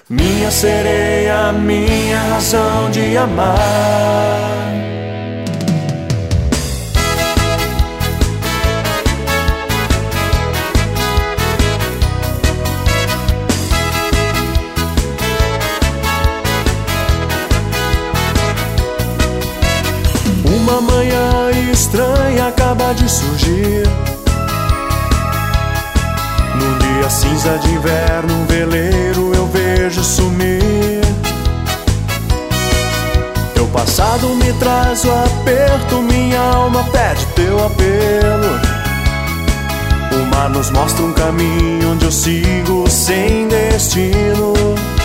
Minha sereia, minha razão de amar. Uma manhã estranha acaba de surgir. Num dia cinza de inverno, um veleiro eu vejo sumir. Teu passado me traz o aperto, minha alma pede teu apelo. O mar nos mostra um caminho onde eu sigo sem destino.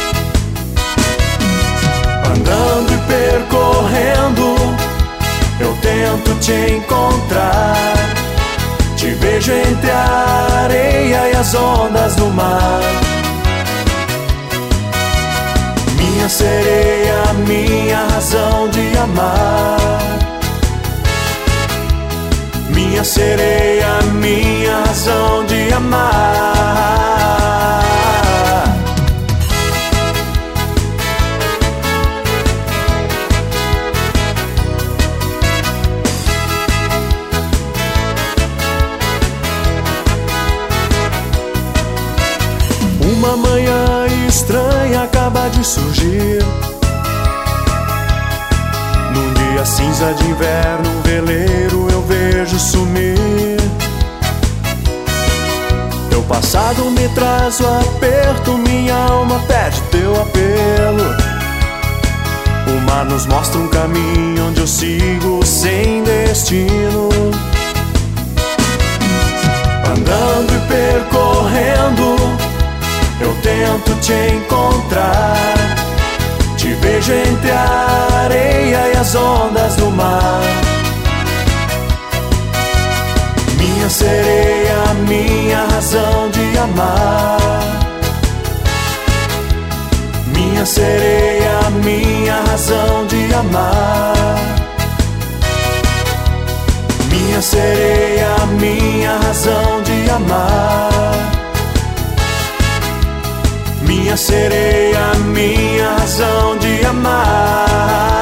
Andando e percorrendo, eu tento te encontrar. Te vejo entre a areia e as ondas do mar. Minha sereia, minha razão de amar. Minha sereia, minha razão de amar. Uma manhã estranha acaba de surgir. Num dia cinza de inverno, um veleiro eu vejo sumir. Teu passado me traz o aperto, minha alma pede teu apelo. O mar nos mostra um caminho onde eu sigo sem destino. Andando e percorrendo, eu tento te encontrar. Te vejo entre a areia e as ondas do mar. Minha sereia, minha razão de amar. Minha sereia, minha razão de amar. Minha sereia, minha razão de amar. Minha sereia, minha razão de amar.